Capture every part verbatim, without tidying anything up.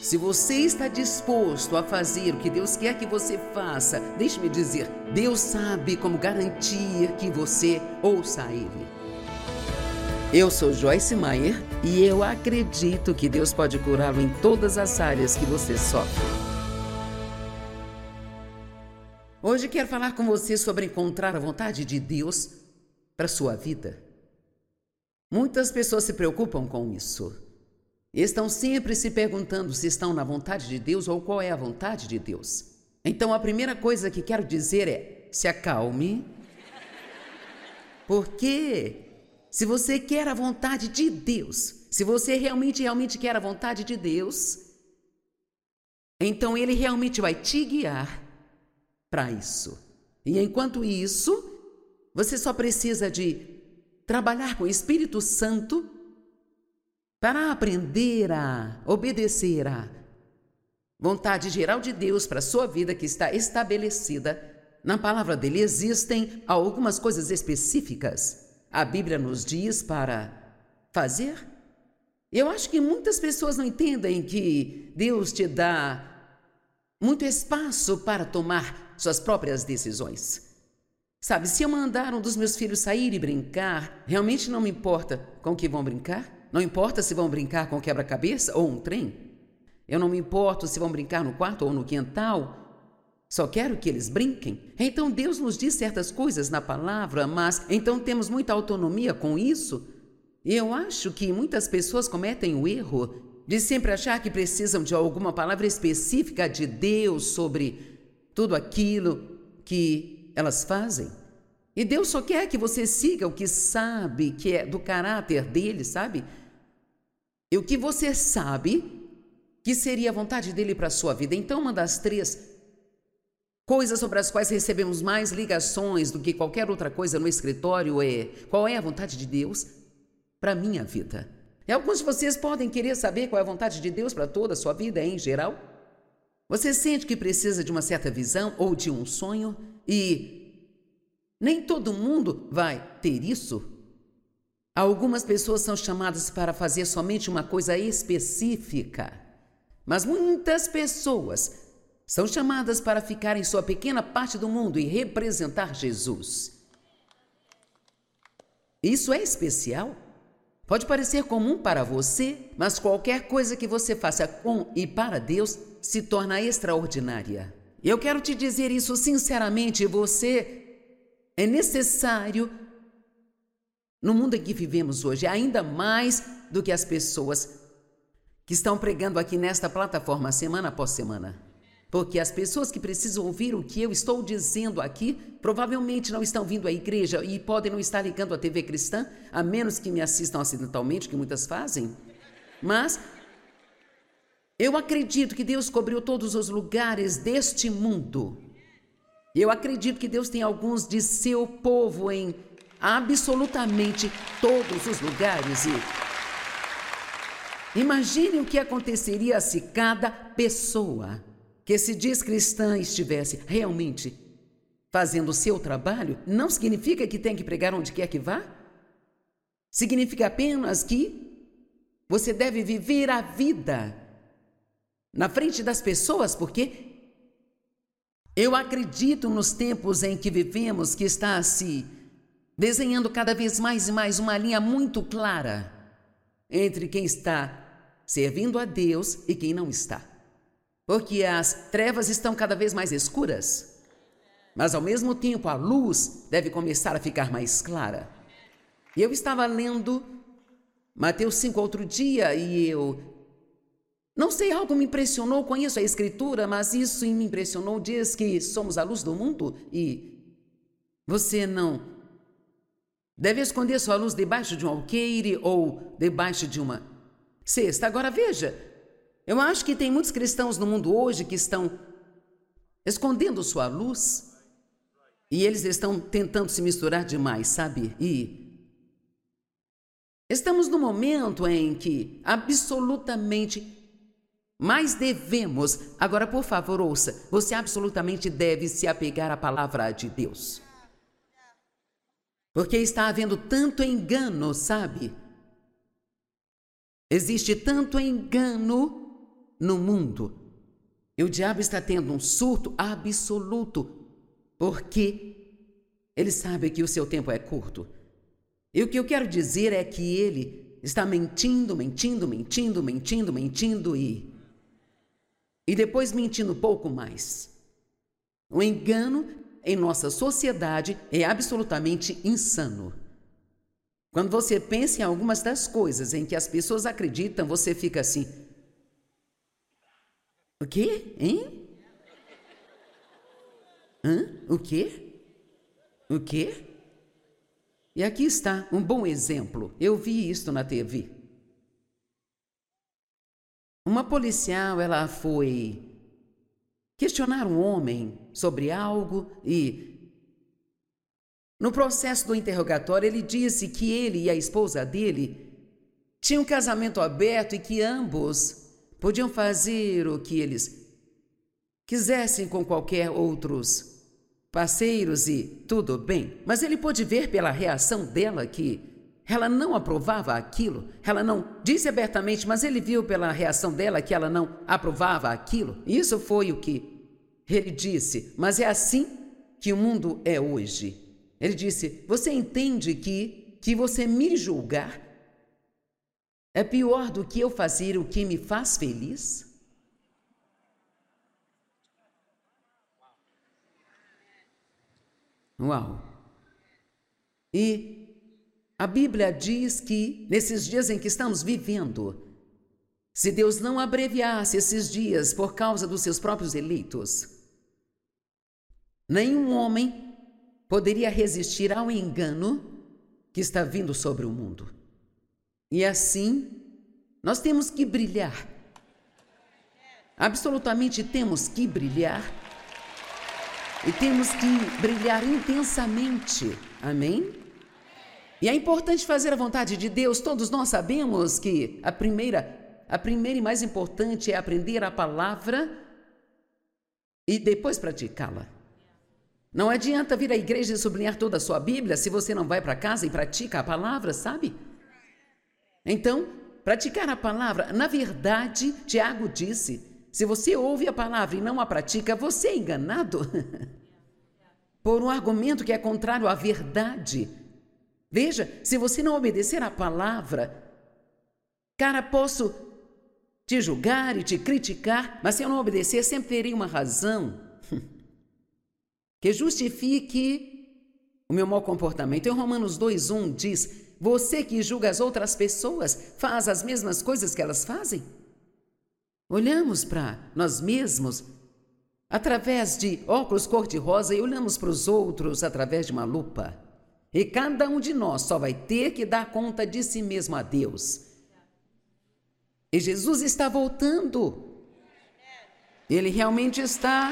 Se você está disposto a fazer o que Deus quer que você faça, deixe-me dizer, Deus sabe como garantir que você ouça a Ele. Eu sou Joyce Meyer e eu acredito que Deus pode curá-lo em todas as áreas que você sofre. Hoje quero falar com você sobre encontrar a vontade de Deus para a sua vida. Muitas pessoas se preocupam com isso. Estão sempre se perguntando se estão na vontade de Deus ou qual é a vontade de Deus. Então a primeira coisa que quero dizer é, se acalme. Porque se você quer a vontade de Deus, se você realmente, realmente quer a vontade de Deus, então Ele realmente vai te guiar para isso. E enquanto isso, você só precisa de trabalhar com o Espírito Santo para aprender a obedecer à vontade geral de Deus para a sua vida, que está estabelecida na palavra dele. Existem algumas coisas específicas a Bíblia nos diz para fazer. Eu acho que muitas pessoas não entendem que Deus te dá muito espaço para tomar suas próprias decisões. Sabe, se eu mandar um dos meus filhos sair e brincar, realmente não me importa com o que vão brincar. Não importa se vão brincar com quebra-cabeça ou um trem. Eu não me importo se vão brincar no quarto ou no quintal. Só quero que eles brinquem. Então Deus nos diz certas coisas na palavra, mas então temos muita autonomia com isso. E eu acho que muitas pessoas cometem o erro de sempre achar que precisam de alguma palavra específica de Deus sobre tudo aquilo que elas fazem. E Deus só quer que você siga o que sabe, que é do caráter dele, sabe? E o que você sabe que seria a vontade dele para a sua vida. Então, uma das três coisas sobre as quais recebemos mais ligações do que qualquer outra coisa no escritório é: qual é a vontade de Deus para a minha vida? E alguns de vocês podem querer saber qual é a vontade de Deus para toda a sua vida em geral. Você sente que precisa de uma certa visão ou de um sonho e nem todo mundo vai ter isso. Algumas pessoas são chamadas para fazer somente uma coisa específica, mas muitas pessoas são chamadas para ficar em sua pequena parte do mundo e representar Jesus. Isso é especial? Pode parecer comum para você, mas qualquer coisa que você faça com e para Deus se torna extraordinária. Eu quero te dizer isso sinceramente, você é necessário no mundo em que vivemos hoje, ainda mais do que as pessoas que estão pregando aqui nesta plataforma semana após semana. Porque as pessoas que precisam ouvir o que eu estou dizendo aqui, provavelmente não estão vindo à igreja e podem não estar ligando à T V cristã, a menos que me assistam acidentalmente, que muitas fazem. Mas eu acredito que Deus cobriu todos os lugares deste mundo. Eu acredito que Deus tem alguns de seu povo em absolutamente todos os lugares. E imagine o que aconteceria se cada pessoa que se diz cristã estivesse realmente fazendo o seu trabalho. Não significa que tem que pregar onde quer que vá. Significa apenas que você deve viver a vida na frente das pessoas, porque eu acredito nos tempos em que vivemos que está se desenhando cada vez mais e mais uma linha muito clara entre quem está servindo a Deus e quem não está. Porque as trevas estão cada vez mais escuras, mas ao mesmo tempo a luz deve começar a ficar mais clara. E eu estava lendo Mateus cinco outro dia e eu não sei, algo me impressionou, conheço a Escritura, mas isso me impressionou. Diz que somos a luz do mundo e você não deve esconder sua luz debaixo de um alqueire ou debaixo de uma cesta. Agora veja, eu acho que tem muitos cristãos no mundo hoje que estão escondendo sua luz e eles estão tentando se misturar demais, sabe? E estamos no momento em que absolutamente mas devemos, agora por favor ouça, você absolutamente deve se apegar à palavra de Deus. Porque está havendo tanto engano, sabe? Existe tanto engano no mundo. E o diabo está tendo um surto absoluto, porque ele sabe que o seu tempo é curto. E o que eu quero dizer é que ele está mentindo, mentindo, mentindo, mentindo, mentindo e... E depois mentindo um pouco mais. O engano em nossa sociedade é absolutamente insano. Quando você pensa em algumas das coisas em que as pessoas acreditam, você fica assim... O quê? Hein? Hã? O quê? O quê? E aqui está um bom exemplo. Eu vi isto na T V. Uma policial, ela foi questionar um homem sobre algo e, no processo do interrogatório, ele disse que ele e a esposa dele tinham um casamento aberto e que ambos podiam fazer o que eles quisessem com qualquer outros parceiros e tudo bem. Mas ele pôde ver pela reação dela que ela não aprovava aquilo. Ela não disse abertamente, mas ele viu pela reação dela que ela não aprovava aquilo. Isso foi o que ele disse. Mas é assim que o mundo é hoje. Ele disse, você entende que, que você me julgar é pior do que eu fazer o que me faz feliz? Uau! E a Bíblia diz que, nesses dias em que estamos vivendo, se Deus não abreviasse esses dias por causa dos seus próprios eleitos, nenhum homem poderia resistir ao engano que está vindo sobre o mundo. E assim, nós temos que brilhar. Absolutamente temos que brilhar. E temos que brilhar intensamente. Amém? E é importante fazer a vontade de Deus. Todos nós sabemos que a primeira, a primeira e mais importante é aprender a palavra e depois praticá-la. Não adianta vir à igreja e sublinhar toda a sua Bíblia se você não vai para casa e pratica a palavra, sabe? Então, praticar a palavra, na verdade, Tiago disse, se você ouve a palavra e não a pratica, você é enganado por um argumento que é contrário à verdade. Veja, se você não obedecer à palavra, cara, posso te julgar e te criticar, mas se eu não obedecer, sempre terei uma razão que justifique o meu mau comportamento. Em Romanos dois, um diz, você que julga as outras pessoas, faz as mesmas coisas que elas fazem? Olhamos para nós mesmos através de óculos cor-de-rosa e olhamos para os outros através de uma lupa. E cada um de nós só vai ter que dar conta de si mesmo a Deus. E Jesus está voltando. Ele realmente está.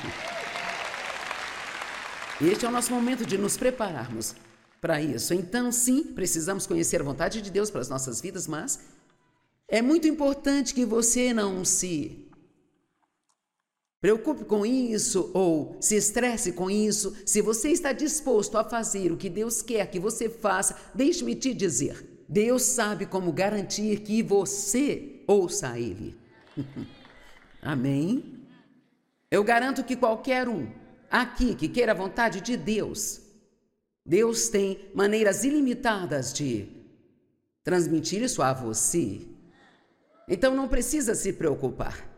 Este é o nosso momento de nos prepararmos para isso. Então, sim, precisamos conhecer a vontade de Deus para as nossas vidas, mas é muito importante que você não se preocupe com isso ou se estresse com isso. Se você está disposto a fazer o que Deus quer que você faça, deixe-me te dizer, Deus sabe como garantir que você ouça a Ele. Amém? Eu garanto que qualquer um aqui que queira a vontade de Deus, Deus tem maneiras ilimitadas de transmitir isso a você. Então não precisa se preocupar.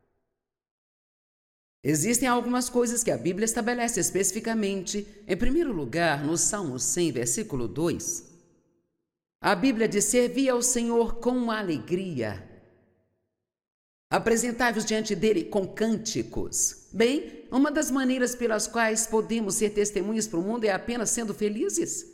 Existem algumas coisas que a Bíblia estabelece especificamente. Em primeiro lugar, no Salmo cem, versículo dois, a Bíblia diz, servi ao Senhor com alegria. Apresentai-vos diante dele com cânticos. Bem, uma das maneiras pelas quais podemos ser testemunhas para o mundo é apenas sendo felizes.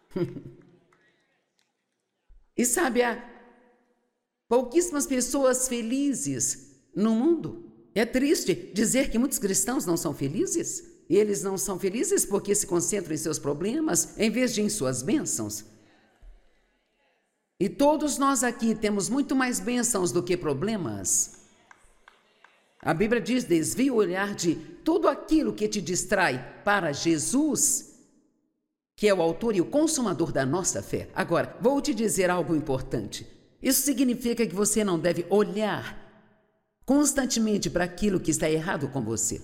E sabe, há pouquíssimas pessoas felizes no mundo. É triste dizer que muitos cristãos não são felizes. E eles não são felizes porque se concentram em seus problemas em vez de em suas bênçãos. E todos nós aqui temos muito mais bênçãos do que problemas. A Bíblia diz, desvia o olhar de tudo aquilo que te distrai para Jesus, que é o autor e o consumador da nossa fé. Agora, vou te dizer algo importante. Isso significa que você não deve olhar constantemente para aquilo que está errado com você,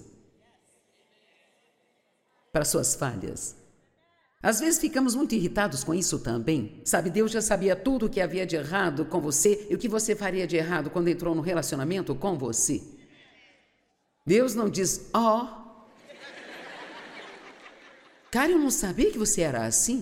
para suas falhas. Às vezes ficamos muito irritados com isso também. Sabe, Deus já sabia tudo o que havia de errado com você e o que você faria de errado quando entrou no relacionamento com você. Deus não diz, ó, oh, cara, eu não sabia que você era assim.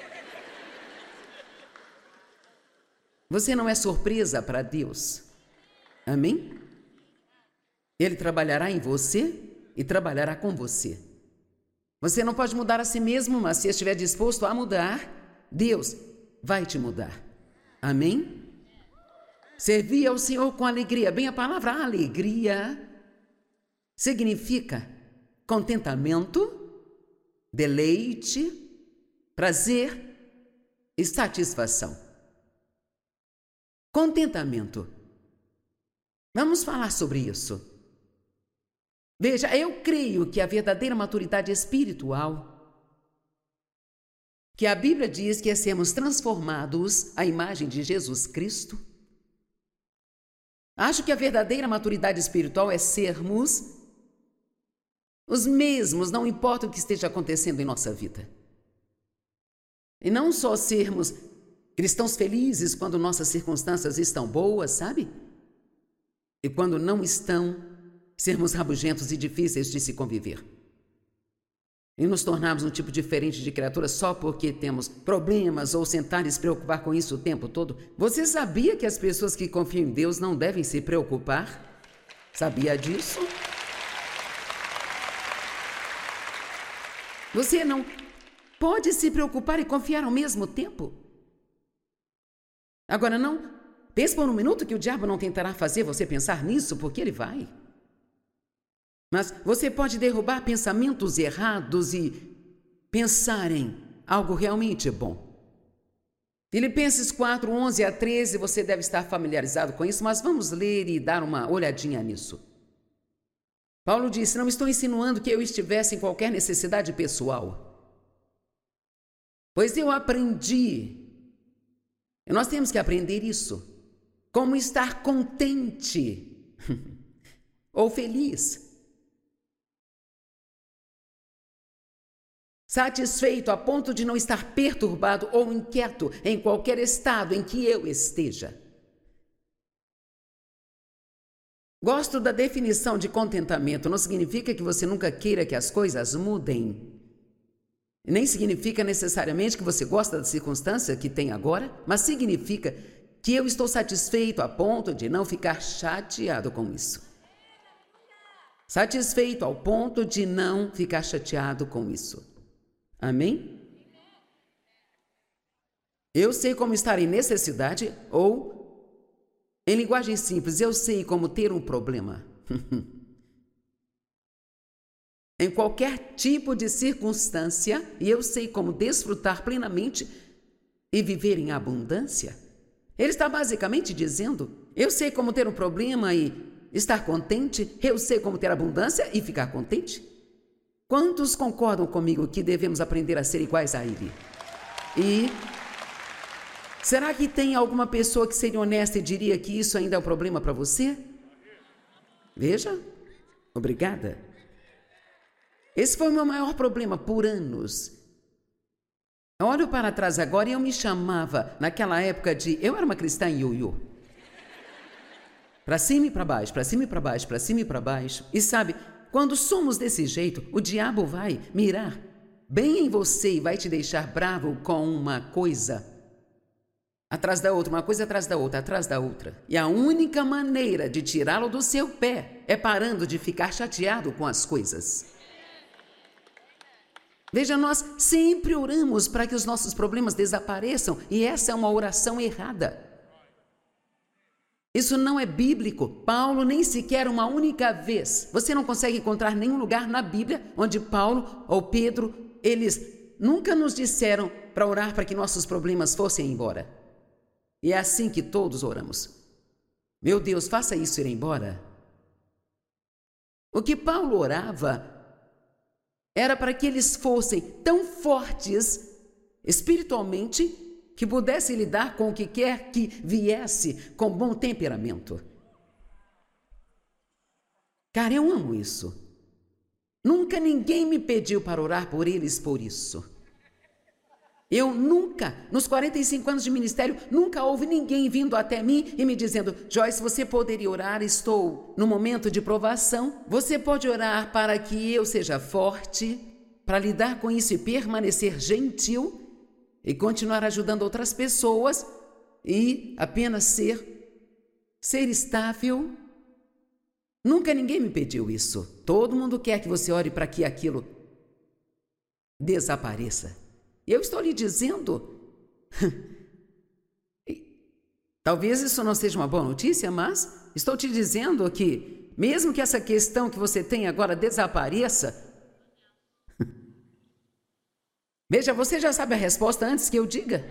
Você não é surpresa para Deus. Amém? Ele trabalhará em você e trabalhará com você. Você não pode mudar a si mesmo, mas se estiver disposto a mudar, Deus vai te mudar. Amém? Servir ao Senhor com alegria. Bem, a palavra alegria significa contentamento, deleite, prazer e satisfação. Contentamento. Vamos falar sobre isso. Veja, eu creio que a verdadeira maturidade espiritual, que a Bíblia diz que é sermos transformados à imagem de Jesus Cristo. Acho que a verdadeira maturidade espiritual é sermos os mesmos, não importa o que esteja acontecendo em nossa vida. E não só sermos cristãos felizes quando nossas circunstâncias estão boas, sabe? E quando não estão, sermos rabugentos e difíceis de se conviver. E nos tornarmos um tipo diferente de criatura só porque temos problemas ou sentar e se preocupar com isso o tempo todo. Você sabia que as pessoas que confiam em Deus não devem se preocupar? Sabia disso? Você não pode se preocupar e confiar ao mesmo tempo? Agora não, pense por um minuto que o diabo não tentará fazer você pensar nisso, porque ele vai. Mas você pode derrubar pensamentos errados e pensar em algo realmente bom. Filipenses quatro, onze a treze, você deve estar familiarizado com isso, mas vamos ler e dar uma olhadinha nisso. Paulo disse, não estou insinuando que eu estivesse em qualquer necessidade pessoal, pois eu aprendi, e nós temos que aprender isso, como estar contente ou feliz, satisfeito a ponto de não estar perturbado ou inquieto em qualquer estado em que eu esteja. Gosto da definição de contentamento. Não significa que você nunca queira que as coisas mudem. Nem significa necessariamente que você gosta da circunstância que tem agora, mas significa que eu estou satisfeito a ponto de não ficar chateado com isso. Satisfeito ao ponto de não ficar chateado com isso. Amém? Eu sei como estar em necessidade ou, em linguagem simples, eu sei como ter um problema. Em qualquer tipo de circunstância, e eu sei como desfrutar plenamente e viver em abundância. Ele está basicamente dizendo, eu sei como ter um problema e estar contente, eu sei como ter abundância e ficar contente. Quantos concordam comigo que devemos aprender a ser iguais a ele? E será que tem alguma pessoa que seria honesta e diria que isso ainda é um problema para você? Veja, obrigada. Esse foi o meu maior problema por anos. Eu olho para trás agora e eu me chamava, naquela época, de... Eu era uma cristã ioiô. Para cima e para baixo, para cima e para baixo, para cima e para baixo. E sabe... Quando somos desse jeito, o diabo vai mirar bem em você e vai te deixar bravo com uma coisa atrás da outra, uma coisa atrás da outra, atrás da outra. E a única maneira de tirá-lo do seu pé é parando de ficar chateado com as coisas. Veja, nós sempre oramos para que os nossos problemas desapareçam e essa é uma oração errada. Isso não é bíblico. Paulo nem sequer uma única vez. Você não consegue encontrar nenhum lugar na Bíblia onde Paulo ou Pedro, eles nunca nos disseram para orar para que nossos problemas fossem embora. E é assim que todos oramos. Meu Deus, faça isso ir embora. O que Paulo orava era para que eles fossem tão fortes espiritualmente que pudesse lidar com o que quer que viesse com bom temperamento. Cara, eu amo isso. Nunca ninguém me pediu para orar por eles por isso. Eu nunca, nos quarenta e cinco anos de ministério, nunca houve ninguém vindo até mim e me dizendo: Joyce, você poderia orar, estou no momento de provação. Você pode orar para que eu seja forte, para lidar com isso e permanecer gentil e continuar ajudando outras pessoas e apenas ser, ser estável. Nunca ninguém me pediu isso. Todo mundo quer que você ore para que aquilo desapareça. Eu estou lhe dizendo, talvez isso não seja uma boa notícia, mas estou te dizendo que, mesmo que essa questão que você tem agora desapareça, veja, você já sabe a resposta antes que eu diga.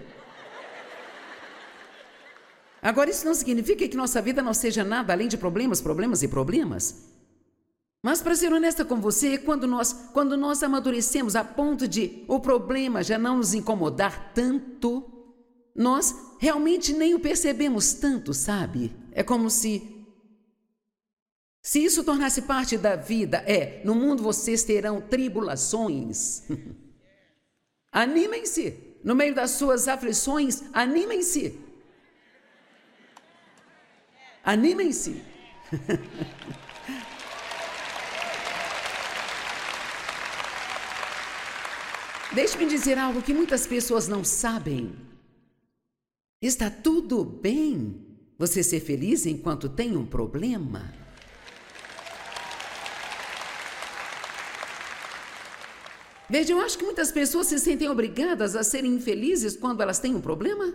Agora, isso não significa que nossa vida não seja nada além de problemas, problemas e problemas. Mas, para ser honesta com você, quando nós, quando nós amadurecemos a ponto de o problema já não nos incomodar tanto, nós realmente nem o percebemos tanto, sabe? É como se... Se isso tornasse parte da vida, é, no mundo vocês terão tribulações. Animem-se. No meio das suas aflições, animem-se. Animem-se. Deixe-me dizer algo que muitas pessoas não sabem. Está tudo bem você ser feliz enquanto tem um problema. Veja, eu acho que muitas pessoas se sentem obrigadas a serem infelizes quando elas têm um problema.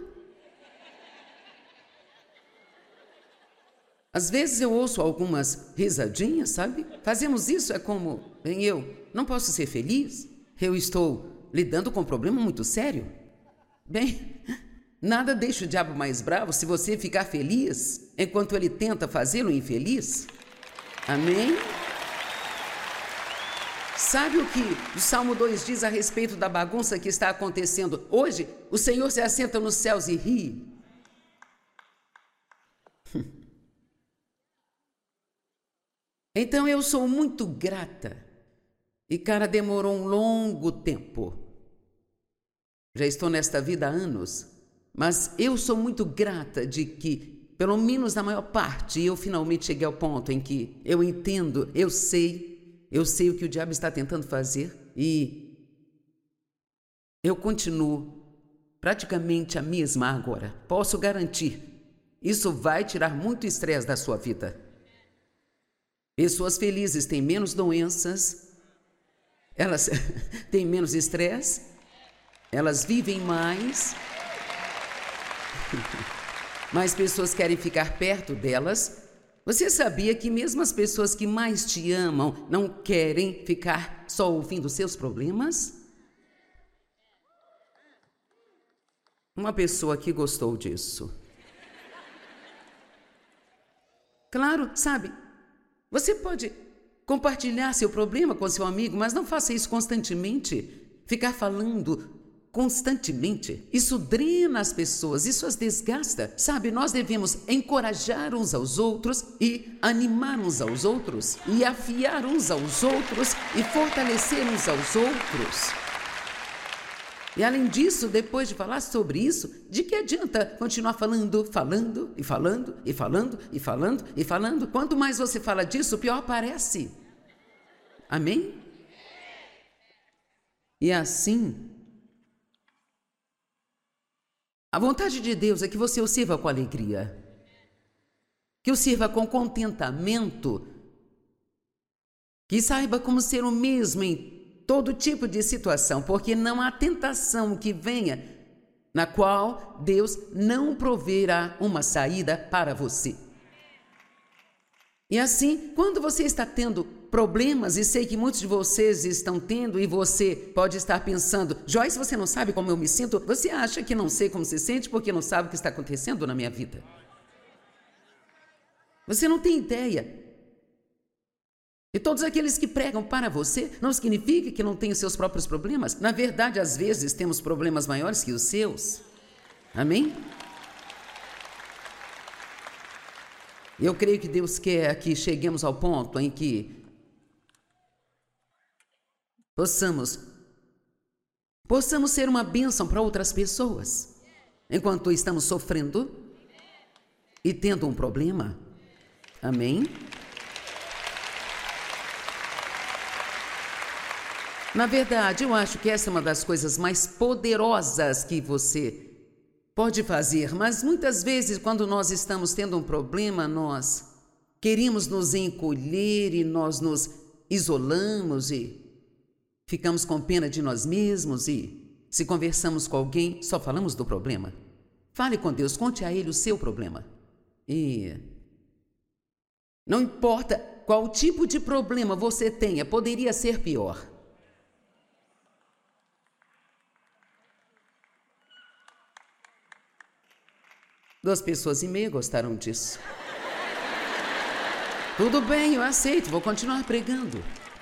Às vezes eu ouço algumas risadinhas, sabe? Fazemos isso, é como, bem, eu não posso ser feliz, eu estou lidando com um problema muito sério. Bem, nada deixa o diabo mais bravo se você ficar feliz enquanto ele tenta fazê-lo infeliz. Amém? Sabe o que o Salmo dois diz a respeito da bagunça que está acontecendo hoje? O Senhor se assenta nos céus e ri. Então eu sou muito grata. E, cara, demorou um longo tempo. Já estou nesta vida há anos, mas eu sou muito grata de que, pelo menos na maior parte, eu finalmente cheguei ao ponto em que eu entendo, eu sei, eu sei o que o diabo está tentando fazer e eu continuo praticamente a mesma agora. Posso garantir, isso vai tirar muito estresse da sua vida. Pessoas felizes têm menos doenças, elas têm menos estresse, elas vivem mais, mais pessoas querem ficar perto delas. Você sabia que mesmo as pessoas que mais te amam não querem ficar só ouvindo seus problemas? Uma pessoa que gostou disso. Claro, sabe, você pode compartilhar seu problema com seu amigo, mas não faça isso constantemente. Ficar falando constantemente, isso drena as pessoas, isso as desgasta. Sabe, nós devemos encorajar uns aos outros e animar uns aos outros e afiar uns aos outros e fortalecer uns aos outros. E além disso, depois de falar sobre isso, de que adianta continuar falando, falando e falando e falando e falando e falando? Quanto mais você fala disso, pior parece. Amém? E assim, a vontade de Deus é que você o sirva com alegria, que o sirva com contentamento, que saiba como ser o mesmo em todo tipo de situação, porque não há tentação que venha na qual Deus não proverá uma saída para você. E assim, quando você está tendo problemas, e sei que muitos de vocês estão tendo, e você pode estar pensando: Joyce, você não sabe como eu me sinto? Você acha que não sei como se sente porque não sabe o que está acontecendo na minha vida? Você não tem ideia. E todos aqueles que pregam para você não significa que não tem os seus próprios problemas. Na verdade, às vezes temos problemas maiores que os seus. Amém? Eu creio que Deus quer que cheguemos ao ponto em que possamos, possamos ser uma bênção para outras pessoas, enquanto estamos sofrendo e tendo um problema. Amém? Na verdade, eu acho que essa é uma das coisas mais poderosas que você pode fazer, mas muitas vezes, quando nós estamos tendo um problema, nós queremos nos encolher e nós nos isolamos e ficamos com pena de nós mesmos e, se conversamos com alguém, só falamos do problema. Fale com Deus, conte a Ele o seu problema. E não importa qual tipo de problema você tenha, poderia ser pior. Duas pessoas e meia gostaram disso. Tudo bem, eu aceito, vou continuar pregando.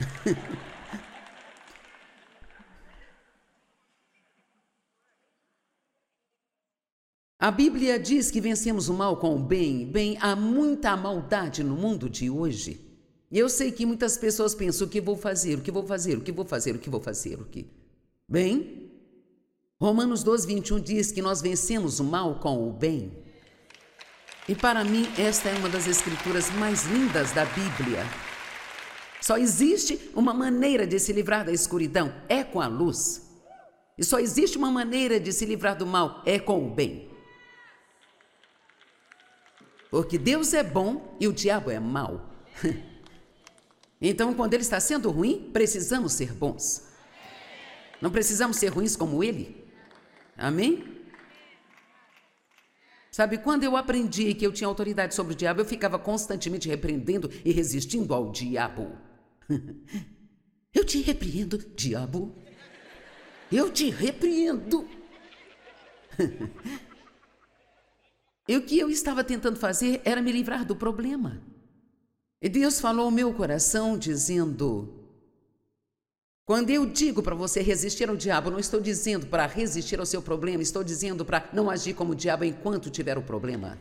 A Bíblia diz que vencemos o mal com o bem. Bem, há muita maldade no mundo de hoje. E eu sei que muitas pessoas pensam: o que vou fazer, o que vou fazer, o que vou fazer, o que vou fazer, o que... Bem, Romanos doze, vinte e um diz que nós vencemos o mal com o bem. E para mim, esta é uma das escrituras mais lindas da Bíblia. Só existe uma maneira de se livrar da escuridão, é com a luz. E só existe uma maneira de se livrar do mal, é com o bem. Porque Deus é bom e o diabo é mau. Então, quando ele está sendo ruim, precisamos ser bons. Não precisamos ser ruins como ele. Amém? Sabe, quando eu aprendi que eu tinha autoridade sobre o diabo, eu ficava constantemente repreendendo e resistindo ao diabo. Eu te repreendo, diabo. Eu te repreendo. E o que eu estava tentando fazer era me livrar do problema. E Deus falou ao meu coração dizendo: quando eu digo para você resistir ao diabo, não estou dizendo para resistir ao seu problema, estou dizendo para não agir como o diabo enquanto tiver o problema.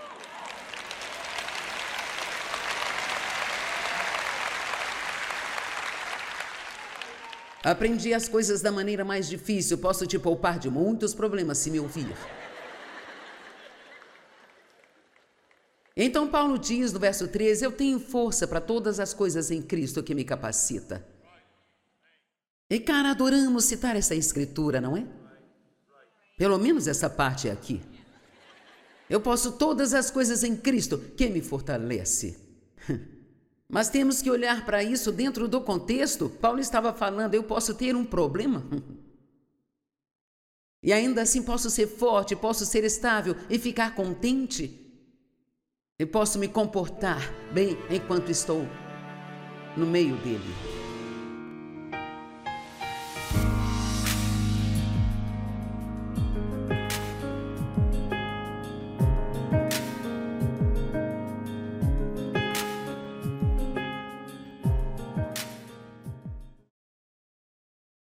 Aprendi as coisas da maneira mais difícil, posso te poupar de muitos problemas se me ouvir. Então Paulo diz no verso treze, eu tenho força para todas as coisas em Cristo que me capacita. E cara, adoramos citar essa escritura, não é? Pelo menos essa parte aqui. Eu posso todas as coisas em Cristo que me fortalece. Mas temos que olhar para isso dentro do contexto. Paulo estava falando, eu posso ter um problema. E ainda assim posso ser forte, posso ser estável e ficar contente. Eu posso me comportar bem enquanto estou no meio dele.